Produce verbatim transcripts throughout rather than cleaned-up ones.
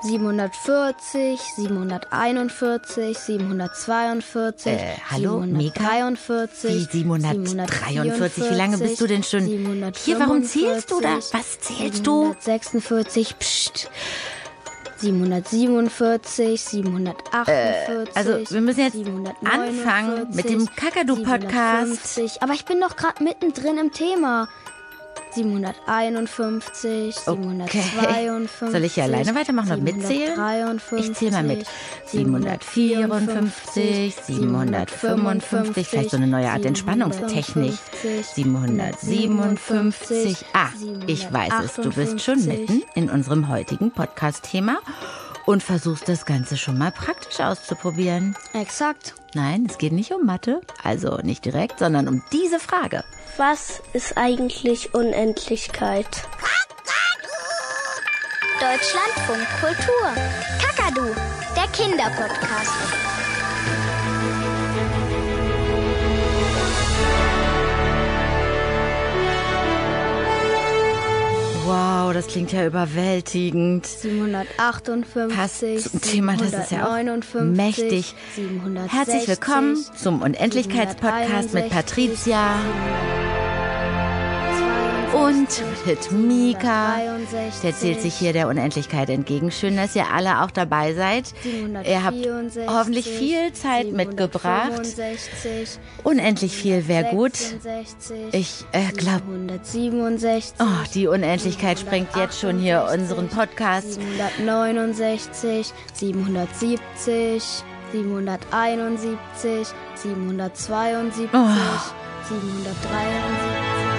siebenhundertvierzig, siebenhunderteinundvierzig, siebenhundertzweiundvierzig, Äh, hallo, siebenhundertdreiundvierzig, Wie siebenhundertdreiundvierzig? Wie lange bist du denn schon hier? Warum zählst du da? Was zählst du? siebenhundertsechsundvierzig, pst. siebenhundertsiebenundvierzig, siebenhundertachtundvierzig, Äh, also wir müssen jetzt anfangen mit dem Kakadu-Podcast. siebenhundertfünfzig. Aber ich bin doch gerade mittendrin im Thema. siebenhunderteinundfünfzig, siebenhundertzweiundfünfzig. Soll ich hier alleine weitermachen und mitzählen? Ich zähle mal mit. siebenhundertvierundfünfzig, siebenhundertfünfundfünfzig, vielleicht so eine neue Art Entspannungstechnik. siebenhundertsiebenundfünfzig. Ah, ich weiß es, du bist schon mitten in unserem heutigen Podcast-Thema und versuchst das Ganze schon mal praktisch auszuprobieren. Exakt. Nein, es geht nicht um Mathe, also nicht direkt, sondern um diese Frage. Was ist eigentlich Unendlichkeit? Deutschlandfunk Kultur. Kakadu, der Kinderpodcast. Wow, das klingt ja überwältigend. siebenhundertachtundfünfzig, Passt zum Thema, das ist ja auch mächtig. siebenhundertsechzig, Herzlich willkommen zum Unendlichkeitspodcast mit Patricia und mit Mika. Der zählt sich hier der Unendlichkeit entgegen. Schön, dass ihr alle auch dabei seid. Ihr habt hoffentlich viel Zeit mitgebracht. Unendlich viel wäre gut. Ich äh, glaube, oh, die Unendlichkeit sprengt jetzt schon hier unseren Podcast. siebenhundertneunundsechzig, siebenhundertsiebzig, siebenhunderteinundsiebzig, siebenhundertzweiundsiebzig, Oh. siebenhundertdreiundsiebzig.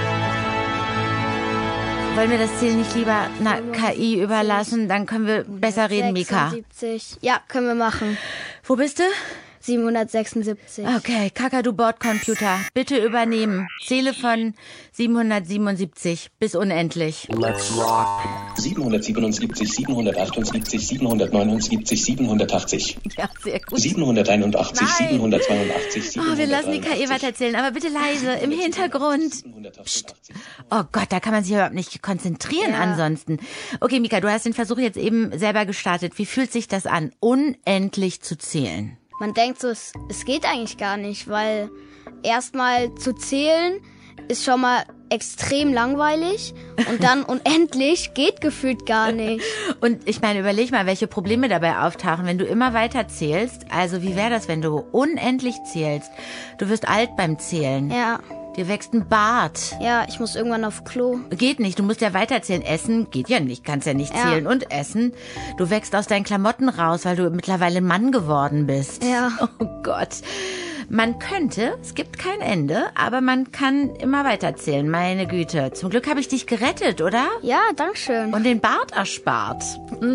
Wollen wir das Ziel nicht lieber einer K I überlassen? Dann können wir besser reden, Mika. sechsundsiebzig. Ja, können wir machen. Wo bist du? siebenhundertsechsundsiebzig. Okay, Kakadu-Bordcomputer, bitte übernehmen. Zähle von siebenhundertsiebenundsiebzig bis unendlich. Let's rock. siebenhundertsiebenundsiebzig, siebenhundertachtundsiebzig, siebenhundertneunundsiebzig, siebenhundertachtzig. Ja, sehr gut. siebenhunderteinundachtzig, Nein. siebenhundertzweiundachtzig, Oh, wir lassen die K I weiterzählen, aber bitte leise, im Hintergrund. Psst. Oh Gott, da kann man sich überhaupt nicht konzentrieren Ja. ansonsten. Okay, Mika, du hast den Versuch jetzt eben selber gestartet. Wie fühlt sich das an, unendlich zu zählen? Man denkt so, es, es geht eigentlich gar nicht, weil erstmal zu zählen ist schon mal extrem langweilig und dann unendlich geht gefühlt gar nicht. Und ich meine, überleg mal, welche Probleme dabei auftauchen, wenn du immer weiter zählst. Also wie wäre das, wenn du unendlich zählst? Du wirst alt beim Zählen. Ja, Dir wächst ein Bart. ja, ich muss irgendwann auf Klo. Geht nicht, du musst ja weiterzählen. Essen geht ja nicht, kannst ja nicht Ja. zählen und essen. Du wächst aus deinen Klamotten raus, weil du mittlerweile Mann geworden bist. Ja. Oh Gott. Man könnte, es gibt kein Ende, aber man kann immer weiterzählen. Meine Güte. Zum Glück habe ich dich gerettet, oder? Ja, dankeschön. Und den Bart erspart.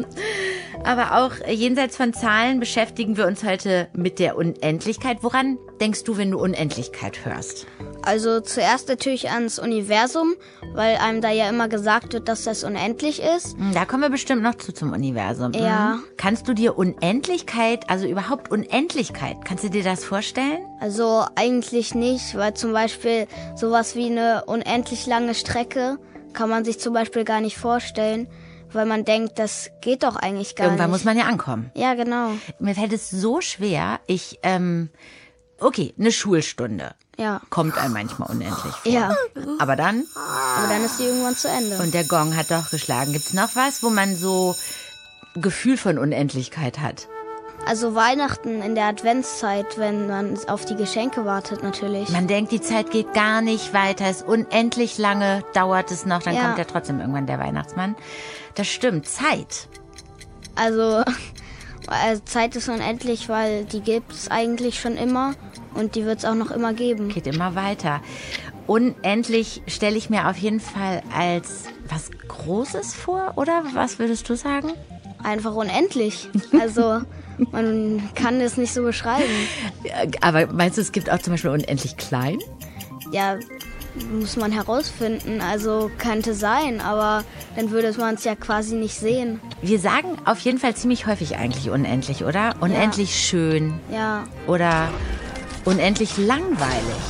Aber auch jenseits von Zahlen beschäftigen wir uns heute mit der Unendlichkeit. Woran denkst du, wenn du Unendlichkeit hörst? Also zuerst natürlich ans Universum, weil einem da ja immer gesagt wird, dass das unendlich ist. Da kommen wir bestimmt noch zu zum Universum. Ja. Mhm. Kannst du dir Unendlichkeit, also überhaupt Unendlichkeit, kannst du dir das vorstellen? Also eigentlich nicht, weil zum Beispiel sowas wie eine unendlich lange Strecke kann man sich zum Beispiel gar nicht vorstellen, weil man denkt, das geht doch eigentlich gar Irgendwann nicht. muss man ja ankommen. Ja, genau. Mir fällt es so schwer, ich, ähm, okay, eine Schulstunde. Ja. Kommt einem manchmal unendlich vor. Ja. Aber dann, Aber dann ist die irgendwann zu Ende. und der Gong hat doch geschlagen. Gibt's noch was, wo man so Gefühl von Unendlichkeit hat? Also Weihnachten in der Adventszeit, wenn man auf die Geschenke wartet natürlich. Man denkt, die Zeit geht gar nicht weiter, es ist unendlich lange, dauert es noch, dann Ja. kommt ja trotzdem irgendwann der Weihnachtsmann. Das stimmt, Zeit. Also, also Zeit ist unendlich, weil die gibt es eigentlich schon immer und die wird es auch noch immer geben. Geht immer weiter. Unendlich stelle ich mir auf jeden Fall als was Großes vor, oder? Was würdest du sagen? Einfach unendlich. Also man kann es nicht so beschreiben. Aber meinst du, es gibt auch zum Beispiel unendlich klein? Ja, muss man herausfinden. Also könnte sein, aber dann würde man es ja quasi nicht sehen. Wir sagen auf jeden Fall ziemlich häufig eigentlich unendlich, oder? Unendlich schön Ja, oder unendlich langweilig.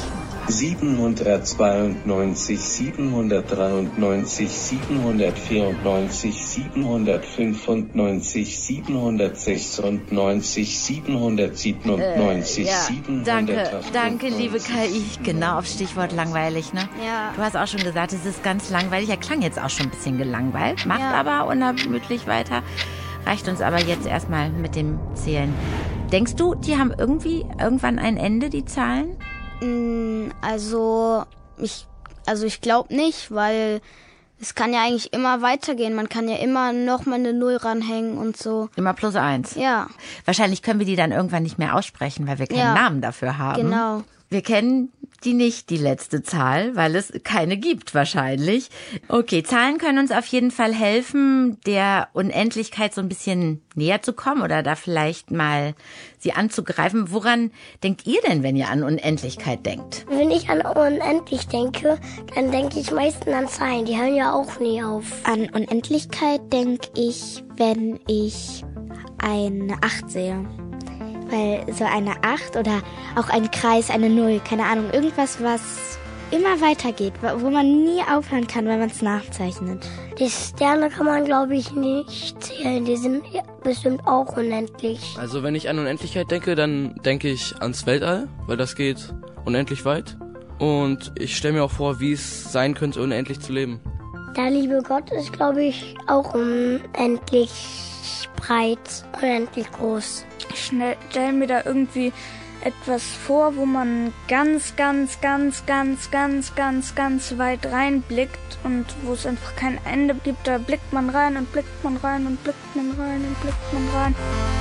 siebenhundertzweiundneunzig, siebenhundertdreiundneunzig, siebenhundertvierundneunzig, siebenhundertfünfundneunzig, siebenhundertsechsundneunzig, siebenhundertsiebenundneunzig, äh, ja. siebenhundertachtundneunzig. Danke, danke, liebe K I. Genau, auf Stichwort langweilig, ne? Ja. Du hast auch schon gesagt, es ist ganz langweilig. Er klang jetzt auch schon ein bisschen gelangweilt, macht ja. aber unermüdlich weiter. Reicht uns aber jetzt erstmal mit dem Zählen. Denkst du, die haben irgendwie irgendwann ein Ende, die Zahlen? Also ich, also ich glaube nicht, weil es kann ja eigentlich immer weitergehen. Man kann ja immer noch mal eine Null ranhängen und so. Immer plus eins? Ja. Wahrscheinlich können wir die dann irgendwann nicht mehr aussprechen, weil wir keinen ja. Namen dafür haben. Genau. Wir kennen die nicht, die letzte Zahl, weil es keine gibt wahrscheinlich. Okay, Zahlen können uns auf jeden Fall helfen, der Unendlichkeit so ein bisschen näher zu kommen oder da vielleicht mal sie anzugreifen. Woran denkt ihr denn, wenn ihr an Unendlichkeit denkt? Wenn ich an unendlich denke, dann denke ich meistens an Zahlen. Die hören ja auch nie auf. An Unendlichkeit denke ich, wenn ich eine acht sehe. Weil so eine acht oder auch ein Kreis, eine Null, keine Ahnung, irgendwas, was immer weitergeht, wo man nie aufhören kann, wenn man es nachzeichnet. Die Sterne kann man, glaube ich, nicht zählen. Die sind bestimmt auch unendlich. Also wenn ich an Unendlichkeit denke, dann denke ich ans Weltall, weil das geht unendlich weit. Und ich stelle mir auch vor, wie es sein könnte, unendlich zu leben. Der liebe Gott ist, glaube ich, auch unendlich breit, unendlich groß. Ich stelle mir da irgendwie etwas vor, wo man ganz, ganz, ganz, ganz, ganz, ganz, ganz weit reinblickt und wo es einfach kein Ende gibt. Da blickt man rein und blickt man rein und blickt man rein und blickt man rein.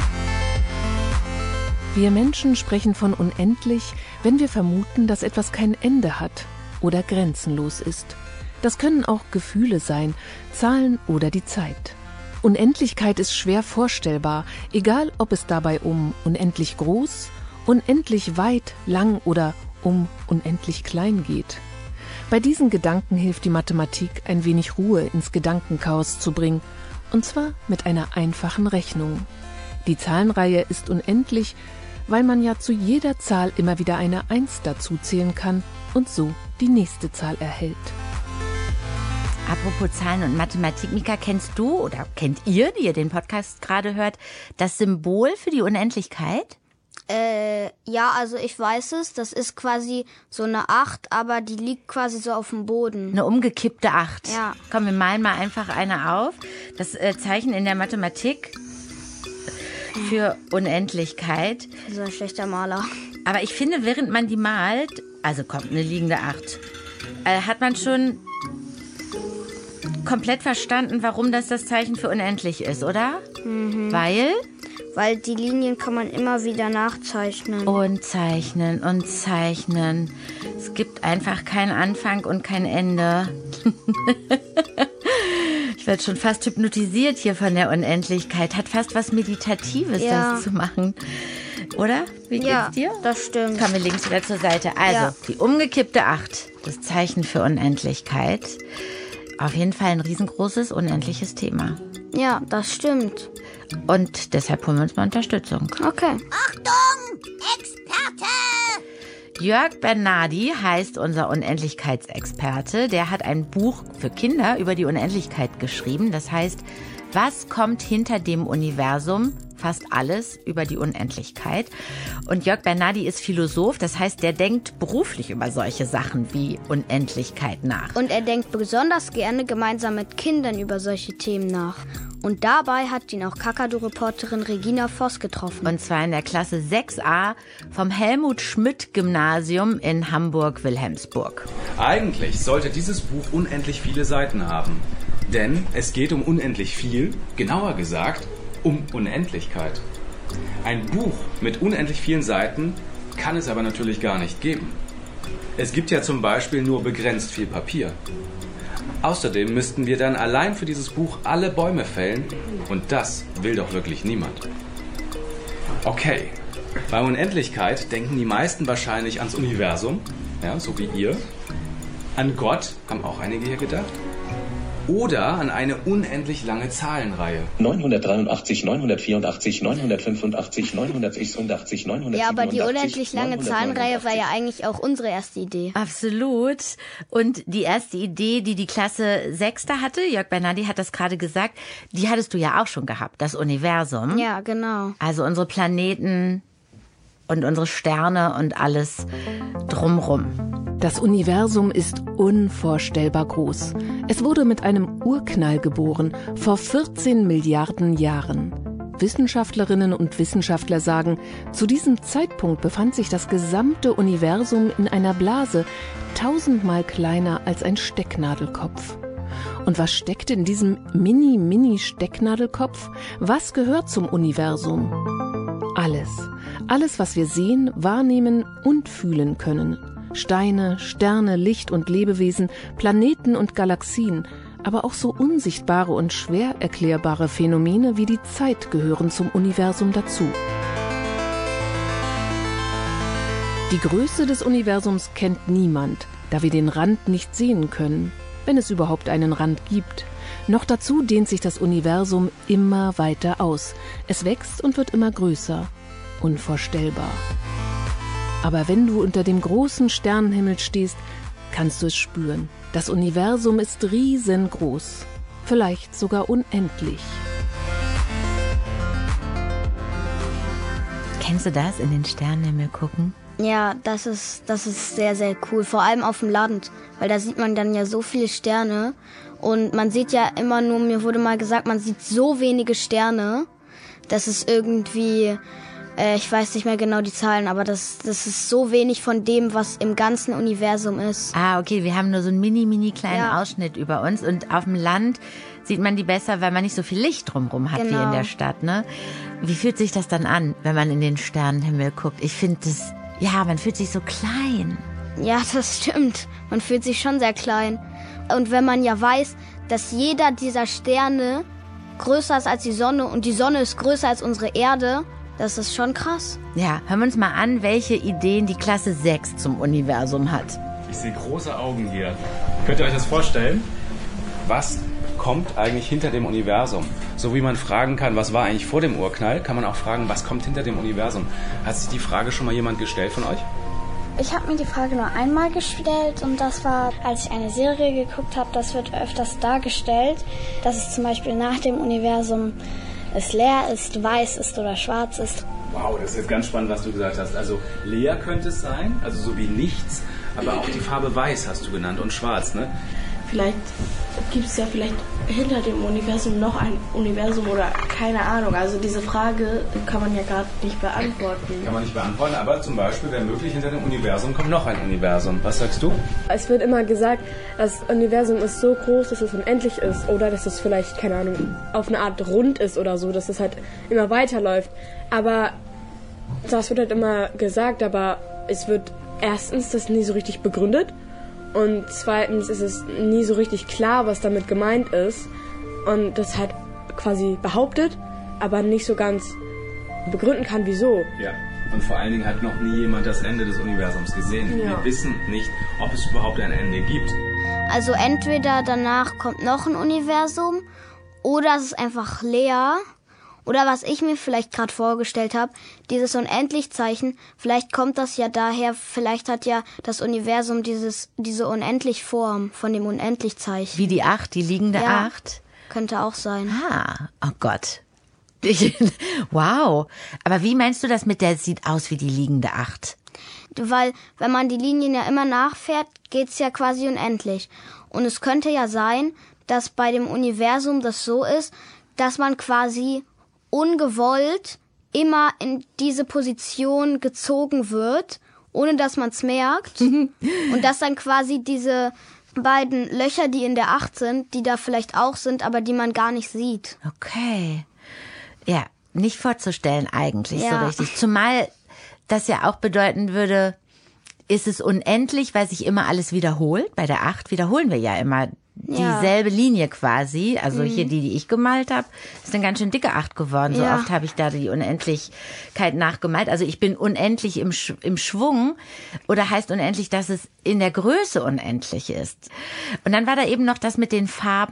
Wir Menschen sprechen von unendlich, wenn wir vermuten, dass etwas kein Ende hat oder grenzenlos ist. Das können auch Gefühle sein, Zahlen oder die Zeit. Unendlichkeit ist schwer vorstellbar, egal ob es dabei um unendlich groß, unendlich weit, lang oder um unendlich klein geht. Bei diesen Gedanken hilft die Mathematik, ein wenig Ruhe ins Gedankenchaos zu bringen, und zwar mit einer einfachen Rechnung. Die Zahlenreihe ist unendlich, weil man ja zu jeder Zahl immer wieder eine Eins dazuzählen kann und so die nächste Zahl erhält. Apropos Zahlen und Mathematik, Mika, kennst du oder kennt ihr, die ihr den Podcast gerade hört, das Symbol für die Unendlichkeit? Äh, ja, also ich weiß es. Das ist quasi so eine Acht, aber die liegt quasi so auf dem Boden. Eine umgekippte Acht. Ja. Komm, wir malen mal einfach eine auf. Das äh, Zeichen in der Mathematik für Unendlichkeit. So ein schlechter Maler. Aber ich finde, während man die malt, also kommt eine liegende Acht, äh, hat man schon komplett verstanden, warum das das Zeichen für unendlich ist, oder? Mhm. Weil? Weil die Linien kann man immer wieder nachzeichnen. Und zeichnen und zeichnen. Es gibt einfach keinen Anfang und kein Ende. Ich werde schon fast hypnotisiert hier von der Unendlichkeit. Hat fast was Meditatives, ja. das zu machen. Oder? Wie geht's ja, dir? Das stimmt. Kommen wir links wieder zur Seite. Also, ja. Die umgekippte Acht, das Zeichen für Unendlichkeit. Auf jeden Fall ein riesengroßes, unendliches Thema. Ja, das stimmt. Und deshalb holen wir uns mal Unterstützung. Okay. Achtung, Experte! Jörg Bernardi heißt unser Unendlichkeitsexperte. Der hat ein Buch für Kinder über die Unendlichkeit geschrieben. Das heißt, was kommt hinter dem Universum? Fast alles über die Unendlichkeit. Und Jörg Bernardi ist Philosoph, das heißt, der denkt beruflich über solche Sachen wie Unendlichkeit nach. Und er denkt besonders gerne gemeinsam mit Kindern über solche Themen nach. Und dabei hat ihn auch Kakadu-Reporterin Regina Voss getroffen. Und zwar in der Klasse sechs a vom Helmut-Schmidt-Gymnasium in Hamburg-Wilhelmsburg. Eigentlich sollte dieses Buch unendlich viele Seiten haben. Denn es geht um unendlich viel, genauer gesagt, um Unendlichkeit. Ein Buch mit unendlich vielen Seiten kann es aber natürlich gar nicht geben. Es gibt ja zum Beispiel nur begrenzt viel Papier. Außerdem müssten wir dann allein für dieses Buch alle Bäume fällen und das will doch wirklich niemand. Okay, bei Unendlichkeit denken die meisten wahrscheinlich ans Universum, ja, so wie ihr. An Gott haben auch einige hier gedacht. oder an eine unendlich lange Zahlenreihe. neunhundertdreiundachtzig, neunhundertvierundachtzig, neunhundertfünfundachtzig, neunhundertsechsundachtzig, neunhundertsiebenundachtzig. Ja, aber die unendlich lange Zahlenreihe war ja eigentlich auch unsere erste Idee. Absolut. Und die erste Idee, die die Klasse sechs da hatte, Jörg Bernardi hat das gerade gesagt, die hattest du ja auch schon gehabt, das Universum. Ja, genau. Also unsere Planeten und unsere Sterne und alles drumrum. Das Universum ist unvorstellbar groß. Es wurde mit einem Urknall geboren, vor vierzehn Milliarden Jahren. Wissenschaftlerinnen und Wissenschaftler sagen, zu diesem Zeitpunkt befand sich das gesamte Universum in einer Blase, tausendmal kleiner als ein Stecknadelkopf. Und was steckt in diesem Mini-Mini-Stecknadelkopf? Was gehört zum Universum? Alles. Alles, was wir sehen, wahrnehmen und fühlen können. Steine, Sterne, Licht und Lebewesen, Planeten und Galaxien, aber auch so unsichtbare und schwer erklärbare Phänomene wie die Zeit gehören zum Universum dazu. Die Größe des Universums kennt niemand, da wir den Rand nicht sehen können, wenn es überhaupt einen Rand gibt. Noch dazu dehnt sich das Universum immer weiter aus. Es wächst und wird immer größer. Unvorstellbar. Aber wenn du unter dem großen Sternenhimmel stehst, kannst du es spüren. Das Universum ist riesengroß, vielleicht sogar unendlich. Kennst du das, in den Sternenhimmel gucken? Ja, das ist, das ist sehr, sehr cool. Vor allem auf dem Land, weil da sieht man dann ja so viele Sterne. Und man sieht ja immer nur, mir wurde mal gesagt, man sieht so wenige Sterne, dass es irgendwie... Ich weiß nicht mehr genau die Zahlen, aber das, das ist so wenig von dem, was im ganzen Universum ist. Ah, okay, wir haben nur so einen mini, mini kleinen ja. Ausschnitt über uns. Und auf dem Land sieht man die besser, weil man nicht so viel Licht drumherum hat genau. wie in der Stadt, ne? Wie fühlt sich das dann an, wenn man in den Sternenhimmel guckt? Ich finde das, ja, man fühlt sich so klein. Ja, das stimmt. Man fühlt sich schon sehr klein. Und wenn man ja weiß, dass jeder dieser Sterne größer ist als die Sonne und die Sonne ist größer als unsere Erde, das ist schon krass. Ja, hören wir uns mal an, welche Ideen die Klasse sechs zum Universum hat. Ich sehe große Augen hier. Könnt ihr euch das vorstellen? Was kommt eigentlich hinter dem Universum? So wie man fragen kann, was war eigentlich vor dem Urknall, kann man auch fragen, was kommt hinter dem Universum? Hat sich die Frage schon mal jemand gestellt von euch? Ich habe mir die Frage nur einmal gestellt und das war, als ich eine Serie geguckt habe, das wird öfters dargestellt, dass es zum Beispiel nach dem Universum es leer ist, weiß ist oder schwarz ist. Wow, das ist jetzt ganz spannend, was du gesagt hast. Also leer könnte es sein, also so wie nichts, aber auch die Farbe weiß hast du genannt und schwarz, ne? Vielleicht gibt es ja vielleicht hinter dem Universum noch ein Universum oder keine Ahnung. Also diese Frage kann man ja gerade nicht beantworten. Kann man nicht beantworten, aber zum Beispiel wäre möglich, hinter dem Universum kommt noch ein Universum. Was sagst du? Es wird immer gesagt, das Universum ist so groß, dass es unendlich ist oder dass es vielleicht, keine Ahnung, auf eine Art rund ist oder so, dass es halt immer weiterläuft. Aber das wird halt immer gesagt, aber es wird erstens das nie so richtig begründet. Und zweitens ist es nie so richtig klar, was damit gemeint ist. Und das halt quasi behauptet, aber nicht so ganz begründen kann, wieso. Ja, und vor allen Dingen hat noch nie jemand das Ende des Universums gesehen. Ja. Wir wissen nicht, ob es überhaupt ein Ende gibt. Also entweder danach kommt noch ein Universum oder es ist einfach leer. Oder was ich mir vielleicht gerade vorgestellt habe, dieses Unendlich-Zeichen, vielleicht kommt das ja daher, vielleicht hat ja das Universum dieses diese Unendlich-Form von dem Unendlich-Zeichen. Wie die Acht, die liegende ja, Acht? Könnte auch sein. Ah, oh Gott. Ich, wow. Aber wie meinst du das mit der sieht aus wie die liegende Acht? Weil, wenn man die Linien ja immer nachfährt, geht's ja quasi unendlich. Und es könnte ja sein, dass bei dem Universum das so ist, dass man quasi ungewollt immer in diese Position gezogen wird, ohne dass man es merkt. Und dass dann quasi diese beiden Löcher, die in der Acht sind, die da vielleicht auch sind, aber die man gar nicht sieht. Okay. Ja, nicht vorzustellen eigentlich ja. so richtig. Zumal das ja auch bedeuten würde, ist es unendlich, weil sich immer alles wiederholt. Bei der Acht wiederholen wir ja immer dieselbe ja. Linie quasi. Also mhm. hier die, die ich gemalt habe, ist eine ganz schön dicke Acht geworden. So ja. oft habe ich da die Unendlichkeit nachgemalt. Also ich bin unendlich im, Sch- im Schwung oder heißt unendlich, dass es in der Größe unendlich ist. Und dann war da eben noch das mit den Farben.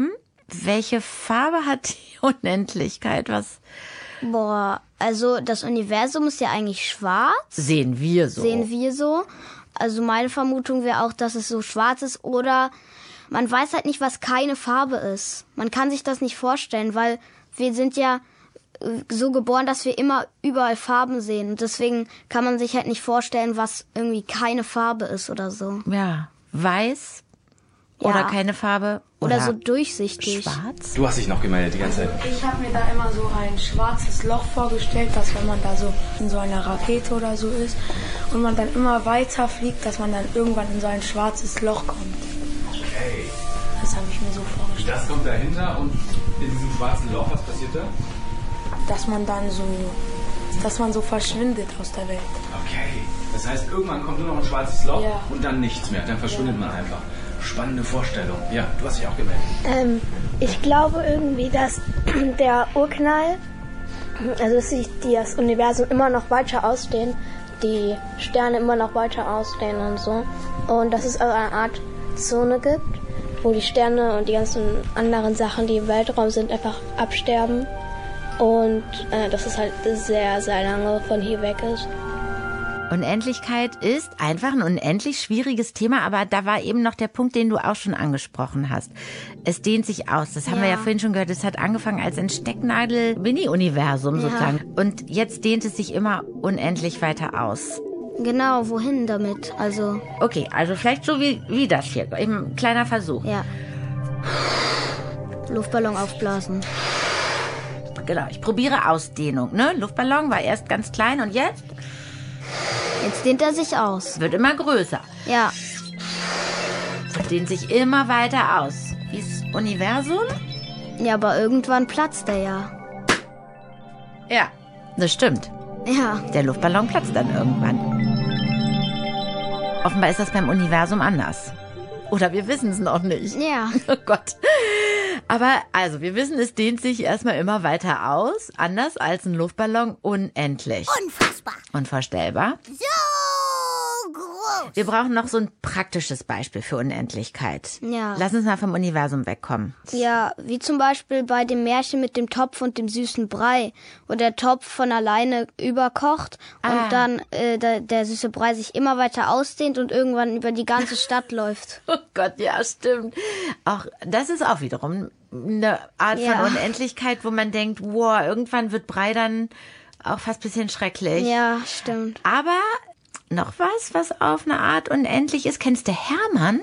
welche Farbe hat die Unendlichkeit? Was? Boah, also das Universum ist ja eigentlich schwarz. Sehen wir so. Sehen wir so. Also meine Vermutung wäre auch, dass es so schwarz ist oder man weiß halt nicht, was keine Farbe ist. Man kann sich das nicht vorstellen, weil wir sind ja so geboren, dass wir immer überall Farben sehen. Und deswegen kann man sich halt nicht vorstellen, was irgendwie keine Farbe ist oder so. Ja, weiß ja. Oder keine Farbe. Oder, oder so durchsichtig. Schwarz. Du hast dich noch gemeldet die ganze Zeit. Ich habe mir da immer so ein schwarzes Loch vorgestellt, dass wenn man da so in so einer Rakete oder so ist und man dann immer weiter fliegt, dass man dann irgendwann in so ein schwarzes Loch kommt. Okay. Das habe ich mir so vorgestellt. Das kommt dahinter und in diesem schwarzen Loch, was passiert da? Dass man dann so, dass man so verschwindet aus der Welt. Okay. Das heißt, irgendwann kommt nur noch ein schwarzes Loch ja. und dann nichts mehr. Dann verschwindet ja. man einfach. Spannende Vorstellung. Ja, du hast dich auch gemeldet. Ähm, ich glaube irgendwie, dass der Urknall, also dass sich das Universum immer noch weiter ausdehnt, die Sterne immer noch weiter ausdehnen und so. Und dass es also eine Art Zone gibt, wo die Sterne und die ganzen anderen Sachen, die im Weltraum sind, einfach absterben. Und äh, dass es halt sehr, sehr lange von hier weg ist. Unendlichkeit ist einfach ein unendlich schwieriges Thema, aber da war eben noch der Punkt, den du auch schon angesprochen hast. Es dehnt sich aus. Das haben ja. wir ja vorhin schon gehört. Es hat angefangen als ein Stecknadel-Mini-Universum ja. sozusagen. Und jetzt dehnt es sich immer unendlich weiter aus. Genau, wohin damit? Also. Okay, also vielleicht so wie, wie das hier. Eben ein kleiner Versuch. Ja. Luftballon aufblasen. Genau, ich probiere Ausdehnung. Ne? Luftballon war erst ganz klein und jetzt? Jetzt dehnt er sich aus. Wird immer größer. Ja. Dehnt sich immer weiter aus. Wie das Universum? Ja, aber irgendwann platzt er ja. Ja, das stimmt. Ja. Der Luftballon platzt dann irgendwann. Offenbar ist das beim Universum anders. Oder wir wissen es noch nicht. Ja. Oh Gott. Aber also, wir wissen, es dehnt sich erstmal immer weiter aus. Anders als ein Luftballon unendlich. Unfassbar. Unvorstellbar. So groß. Wir brauchen noch so ein praktisches Beispiel für Unendlichkeit. Ja. Lass uns mal vom Universum wegkommen. Ja, wie zum Beispiel bei dem Märchen mit dem Topf und dem süßen Brei, wo der Topf von alleine überkocht ah. und dann äh, der, der süße Brei sich immer weiter ausdehnt und irgendwann über die ganze Stadt läuft. Oh Gott, ja, stimmt. Auch das ist auch wiederum eine Art ja. von Unendlichkeit, wo man denkt, wow, irgendwann wird Brei dann auch fast ein bisschen schrecklich. Ja, stimmt. Aber noch was, was auf eine Art unendlich ist. Kennst du Hermann?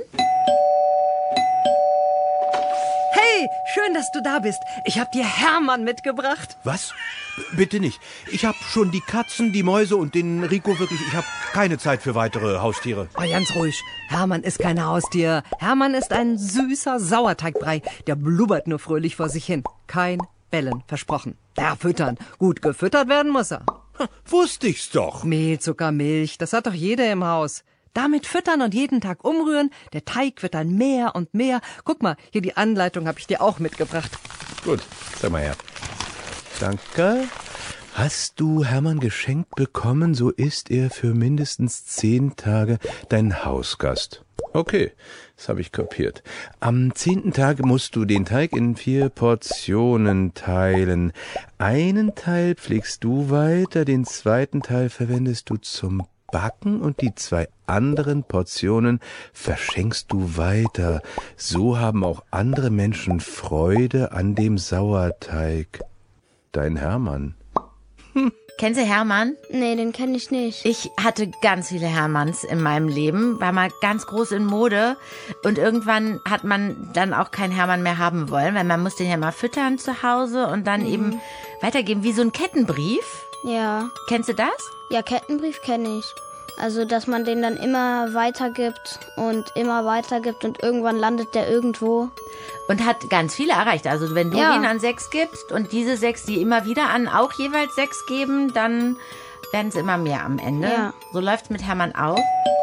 Hey, schön, dass du da bist. Ich habe dir Hermann mitgebracht. Was? Bitte nicht. Ich habe schon die Katzen, die Mäuse und den Rico wirklich. Ich habe keine Zeit für weitere Haustiere. Oh, ganz ruhig. Hermann ist kein Haustier. Hermann ist ein süßer Sauerteigbrei. Der blubbert nur fröhlich vor sich hin. Kein Bellen, versprochen. Ja, füttern. Gut gefüttert werden muss er. Ha, wusste ich's doch. Mehl, Zucker, Milch, das hat doch jeder im Haus. Damit füttern und jeden Tag umrühren. Der Teig wird dann mehr und mehr. Guck mal, hier die Anleitung habe ich dir auch mitgebracht. Gut, sag mal her. Danke. Hast du Hermann geschenkt bekommen, so ist er für mindestens zehn Tage dein Hausgast. Okay, das habe ich kapiert. Am zehnten Tag musst du den Teig in vier Portionen teilen. Einen Teil pflegst du weiter, den zweiten Teil verwendest du zum Backen und die zwei anderen Portionen verschenkst du weiter. So haben auch andere Menschen Freude an dem Sauerteig. Dein Hermann. Hm. Kennst du Hermann? Nee, den kenne ich nicht. Ich hatte ganz viele Hermanns in meinem Leben, war mal ganz groß in Mode und irgendwann hat man dann auch keinen Hermann mehr haben wollen, weil man muss den ja mal füttern zu Hause und dann mhm. eben weitergeben, wie so ein Kettenbrief. Ja. Kennst du das? Ja, Kettenbrief kenne ich. Also, dass man den dann immer weitergibt und immer weitergibt und irgendwann landet der irgendwo. Und hat ganz viele erreicht. Also, wenn du ja. ihn an sechs gibst und diese sechs, die immer wieder an auch jeweils sechs geben, dann werden es immer mehr am Ende. Ja. So läuft's mit Hermann auch.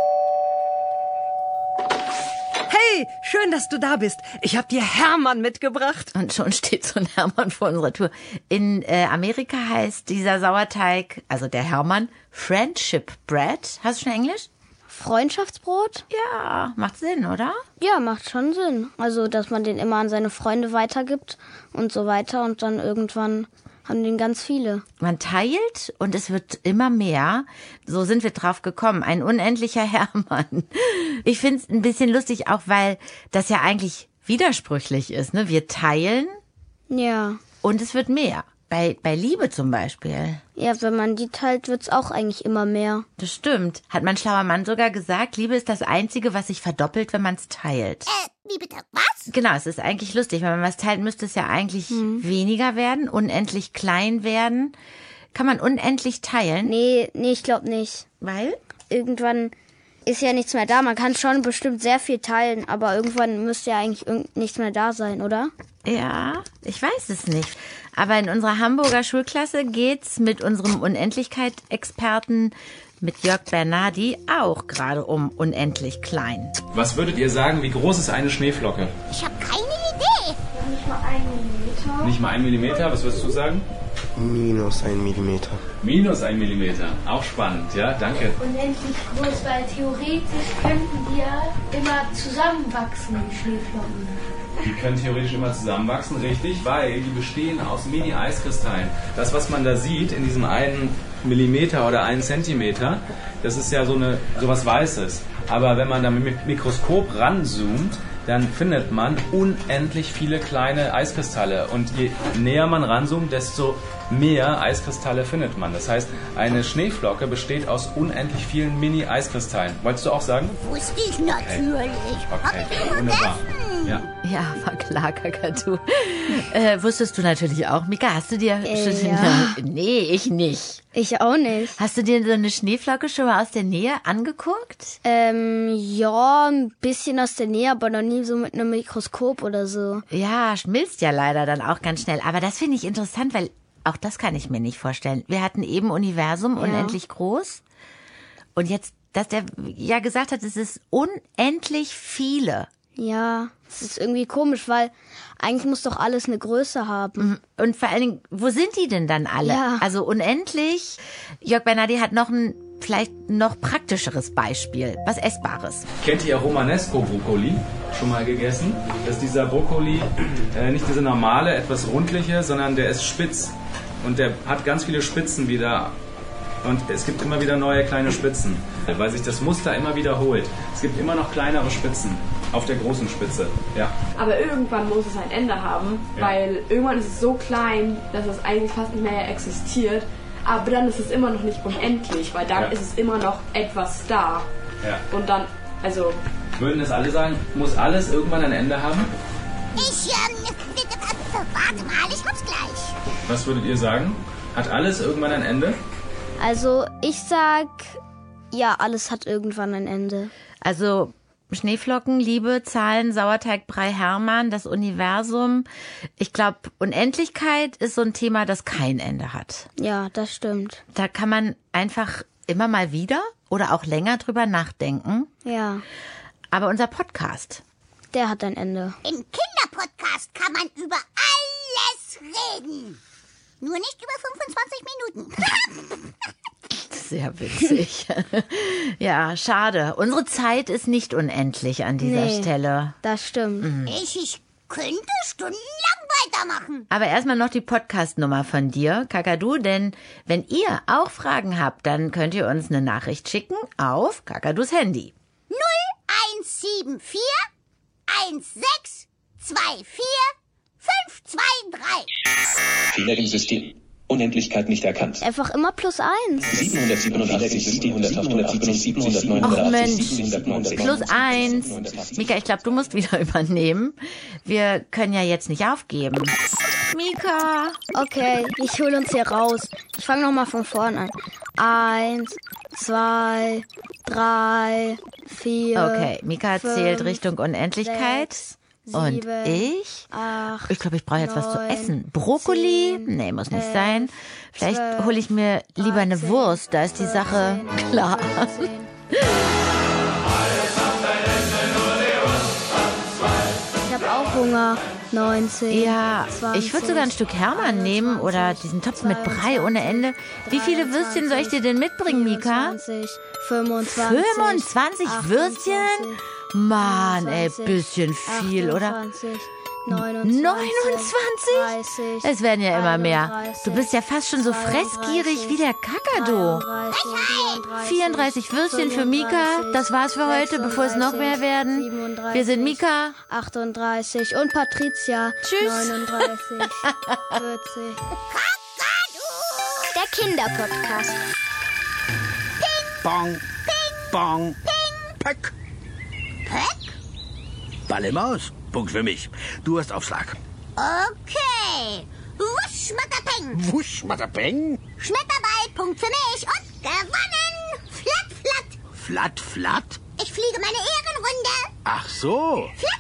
Hey, schön, dass du da bist. Ich habe dir Hermann mitgebracht. Und schon steht so ein Hermann vor unserer Tür. In äh, Amerika heißt dieser Sauerteig, also der Hermann, Friendship Bread. Hast du schon Englisch? Freundschaftsbrot? Ja, macht Sinn, oder? Ja, macht schon Sinn. Also, dass man den immer an seine Freunde weitergibt und so weiter und dann irgendwann haben den ganz viele. Man teilt und es wird immer mehr. So sind wir drauf gekommen. Ein unendlicher Hermann. Ich finde es ein bisschen lustig, auch weil das ja eigentlich widersprüchlich ist. Ne? Wir teilen. Ja. Und es wird mehr. Bei, bei Liebe zum Beispiel. Ja, wenn man die teilt, wird's auch eigentlich immer mehr. Das stimmt. Hat mein schlauer Mann sogar gesagt, Liebe ist das Einzige, was sich verdoppelt, wenn man es teilt. Äh, wie bitte? Was? Genau, es ist eigentlich lustig. Wenn man was teilt, müsste es ja eigentlich hm. weniger werden, unendlich klein werden. Kann man unendlich teilen? Nee, nee, ich glaube nicht. Weil? Irgendwann ist ja nichts mehr da. Man kann schon bestimmt sehr viel teilen, aber irgendwann müsste ja eigentlich nichts mehr da sein, oder? Ja, ich weiß es nicht. Aber in unserer Hamburger Schulklasse geht's mit unserem Unendlichkeit-Experten, mit Jörg Bernardi, auch gerade um unendlich klein. Was würdet ihr sagen, wie groß ist eine Schneeflocke? Ich habe keine Idee. Nicht mal ein Millimeter. Nicht mal ein Millimeter, was würdest du sagen? Minus ein Millimeter. Minus ein Millimeter, auch spannend, ja, danke. Unendlich groß, weil theoretisch könnten die ja immer zusammenwachsen, die Schneeflocken. Die können theoretisch immer zusammenwachsen, richtig, weil die bestehen aus Mini-Eiskristallen. Das, was man da sieht, in diesem einen Millimeter oder einen Zentimeter, das ist ja so eine sowas Weißes. Aber wenn man da mit dem Mikroskop ranzoomt, dann findet man unendlich viele kleine Eiskristalle. Und je näher man ranzoomt, desto mehr Eiskristalle findet man. Das heißt, eine Schneeflocke besteht aus unendlich vielen Mini-Eiskristallen. Wolltest du auch sagen? Wusste ich natürlich. Okay, okay. Wunderbar. Ja. Ja, war klar, Kakadu. Äh, wusstest du natürlich auch, Mika, hast du dir... Äh, ja. Nee, ich nicht. Ich auch nicht. Hast du dir so eine Schneeflocke schon mal aus der Nähe angeguckt? Ähm, ja, ein bisschen aus der Nähe, aber noch nie so mit einem Mikroskop oder so. Ja, schmilzt ja leider dann auch ganz schnell. Aber das finde ich interessant, weil auch das kann ich mir nicht vorstellen. Wir hatten eben Universum, ja. Unendlich groß. Und jetzt, dass der ja gesagt hat, es ist unendlich viele. Ja, es ist irgendwie komisch, weil eigentlich muss doch alles eine Größe haben. Und vor allen Dingen, wo sind die denn dann alle? Ja. Also unendlich. Jörg Bernardi hat noch ein vielleicht noch praktischeres Beispiel, was Essbares. Kennt ihr Romanesco-Brokkoli? Schon mal gegessen? Das ist dieser Brokkoli, äh, nicht dieser normale, etwas rundliche, sondern der ist spitz. Und der hat ganz viele Spitzen wieder. Und es gibt immer wieder neue kleine Spitzen, weil sich das Muster immer wiederholt. Es gibt immer noch kleinere Spitzen auf der großen Spitze. Ja. Aber irgendwann muss es ein Ende haben, ja. Weil irgendwann ist es so klein, dass es eigentlich fast nicht mehr existiert. Aber dann ist es immer noch nicht unendlich, weil dann ja. ist es immer noch etwas da. Ja. Und dann, also... Würden das alle sagen, muss alles irgendwann ein Ende haben? Ich, ähm, warte mal, ich hab's gleich. Was würdet ihr sagen? Hat alles irgendwann ein Ende? Also, ich sag, ja, alles hat irgendwann ein Ende. Also, Schneeflocken, Liebe, Zahlen, Sauerteigbrei, Hermann, das Universum. Ich glaube, Unendlichkeit ist so ein Thema, das kein Ende hat. Ja, das stimmt. Da kann man einfach immer mal wieder oder auch länger drüber nachdenken. Ja. Aber unser Podcast, der hat ein Ende. Im Kinderpodcast kann man über alles reden. Nur nicht über fünfundzwanzig Minuten. Sehr witzig. Ja, schade. Unsere Zeit ist nicht unendlich an dieser nee, Stelle. Das stimmt. Mhm. Ich, ich könnte stundenlang weitermachen. Aber erstmal noch die Podcast-Nummer von dir, Kakadu, denn wenn ihr auch Fragen habt, dann könnt ihr uns eine Nachricht schicken auf Kakadus Handy. null eins sieben vier eins sechs zwei vier fünf zwei drei. Fehler im System. Unendlichkeit nicht erkannt. Einfach immer plus eins. siebenhundertsiebenundachtzig, siebenhundertachtundachtzig, siebenhundertneunundachtzig, siebenhundertneunundachtzig. Plus eins. Mika, ich glaube, du musst wieder übernehmen. Wir können ja jetzt nicht aufgeben. Mika. Okay, ich hole uns hier raus. Ich fange nochmal von vorne an. Eins, zwei, drei, vier. Okay, Mika fünf, zählt Richtung Unendlichkeit. Sechs, Und sieben, ich? acht, ich glaube, ich brauche jetzt neun, was zu essen. Brokkoli? zehn, nee, muss nicht elf, sein. Vielleicht hole ich mir lieber eine dreizehn, Wurst, da ist die Sache vierzehn, klar. fünfzehn. Ich habe auch Hunger. neunzehn, Ja, zwanzig, ich würde sogar ein Stück Hermann nehmen oder diesen Topf mit Brei ohne Ende. Wie viele Würstchen soll ich dir denn mitbringen, Mika? fünfundzwanzig, fünfundzwanzig Würstchen? Mann, ey, bisschen viel, oder? neunundzwanzig? Es werden ja immer mehr. Du bist ja fast schon so fressgierig wie der Kakadu. vierunddreißig Würstchen für Mika. Das war's für heute, bevor es noch mehr werden. Wir sind Mika. achtunddreißig und Patricia. Tschüss. neununddreißig, vierzig. Der Kinderpodcast. Bong, Bong, Pöck. Pöck? Ball im Aus. Punkt für mich. Du hast Aufschlag. Okay. Wusch, Schmatterpeng. Wusch, Schmatterpeng. Schmetterball, Punkt für mich und gewonnen. Flatt, flatt. Flatt, flatt. Ich fliege meine Ehrenrunde. Ach so. Flatt,